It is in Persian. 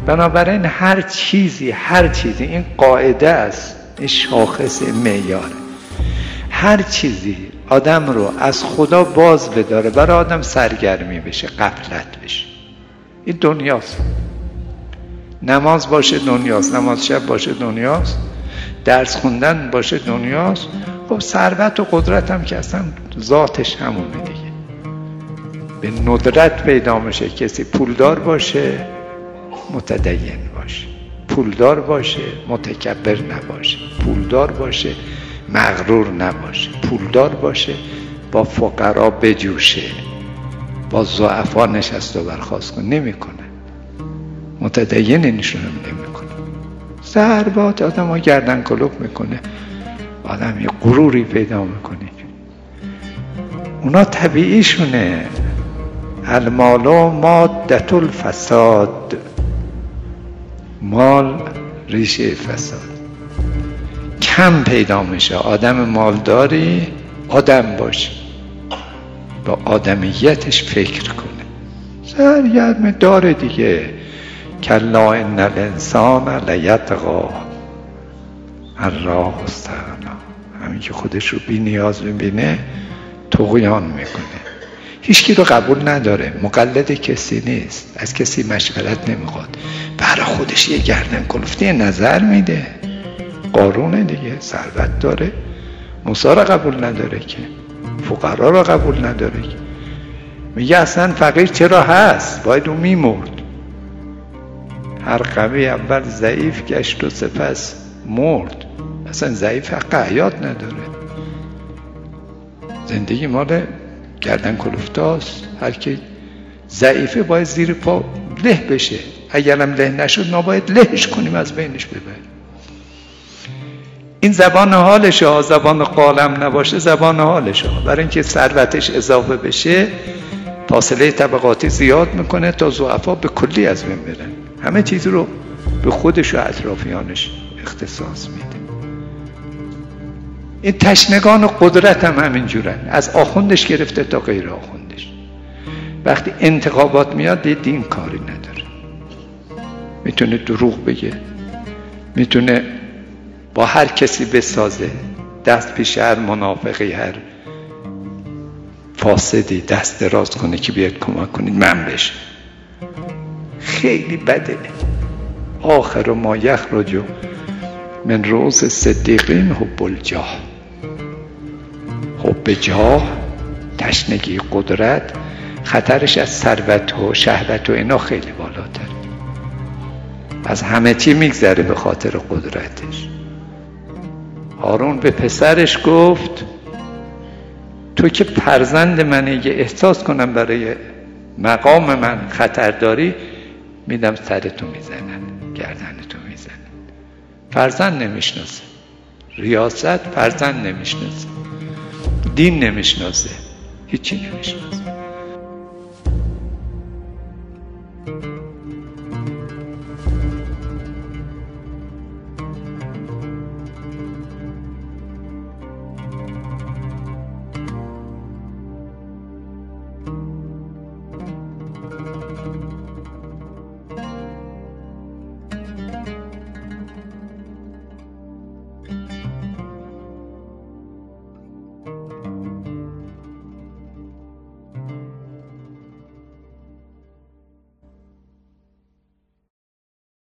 بنابراین هر چیزی این قاعده است، این شاخص معیاره. هر چیزی آدم رو از خدا باز بداره، برای آدم سرگرمی بشه، غفلت بشه. این دنیاست. نماز باشه دنیاست، نماز شب باشه دنیاست، درس خوندن باشه دنیاست. خب ثروت و قدرت هم که اصلا ذاتش همونه دیگه. به ندرت پیدا میشه. کسی پولدار باشه متدین باشه، پولدار باشه متکبر نباشه، پولدار باشه مغرور نباشه، پولدار باشه با فقرا بجوشه، با ضعفا نشست و برخاست کن. نمیکنه. متدین نشون نمیکنه. ضربات آدم ها گردن کلوف میکنه، آدم یه غروری پیدا میکنه. اونا طبیعیشونه. المال مادة الفساد، مال ریشه فساد. کم پیدا میشه. آدم مالداری آدم باشه، با آدمیتش فکر کنه، سرگرم داره دیگه. کلا ان الانسان لیطغی ان رآه استغنی. همین که خودش رو بی نیاز میبینه طغیان میکنه. هیچکی رو قبول نداره، مقلد کسی نیست، از کسی مشورت نمیخواد، برای خودش یه گردن کلفتی نظر میده. قارونه دیگه، ثروت داره، موسی رو قبول نداره که، فقرا رو قبول نداره که. میگه اصلا فقیر چرا هست؟ باید اون میمرد. هر قوی اول ضعیف گشت و سپس مرد. اصلا ضعیف حق حیات نداره. زندگی مال گردن کلفتاست. هر کی ضعیفه باید زیر پا له بشه. اگرم له نشد ما باید لهش کنیم، از بینش ببریم. این زبان حالشه. زبان قالم نباشه زبان حالشه. برای اینکه ثروتش اضافه بشه فاصله طبقاتی زیاد میکنه تا ضعفا به کلی از بین برن. همه چیز رو به خودش و اطرافیانش اختصاص میده. این تشنگان قدرت هم همینجورن، از آخوندش گرفته تا غیر آخوندش. وقتی انتخابات میاد دین کاری نداره. میتونه دروغ بگه، میتونه با هر کسی بسازه، دست پیش هر منافقی، هر فاسدی دست دراز کنه که بیاد کمک کنید من بشه. خیلی بده. آخر ما یخرج من رؤوس الصدیقین حب الجاه. حب جاه، تشنگی قدرت، خطرش از ثروت و شهوت و اینا خیلی بالاتر. از همه چی میگذره به خاطر قدرتش. هارون به پسرش گفت تو که فرزند منی، یه احساس کنم برای مقام من خطر داری، میدم سرتو میزنن، گردنتو میزنن. فرزند نمیشناسه، ریاست فرزند نمیشناسه، دین نمیشناسه، هیچی نمیشناسه.